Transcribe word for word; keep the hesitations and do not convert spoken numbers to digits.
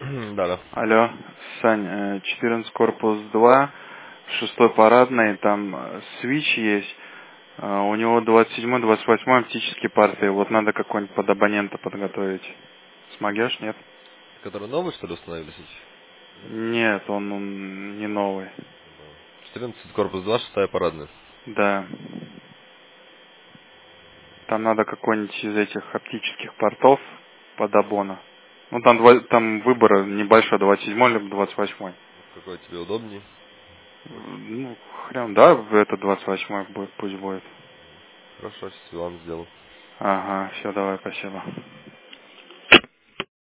Да, да. Алло, Сань, э, четырнадцать корпус два, шестой парадный, там э, свич есть, э, у него двадцать седьмой, двадцать восьмой оптические порты, вот надо какой-нибудь под абонента подготовить. Смогешь, нет? Которые новые, что ли, установили сейчас? Нет, он, он не новый. четырнадцать, корпус два, шестая парадная. Да. Там надо какой-нибудь из этих оптических портов под абона. Ну там, два, там выбор небольшой, двадцать седьмой либо двадцать восьмой. Какой тебе удобнее? Ну, хрен, да, это двадцать восьмой будет, пусть будет. Хорошо, сейчас вам сделаю. Ага, все, давай, спасибо.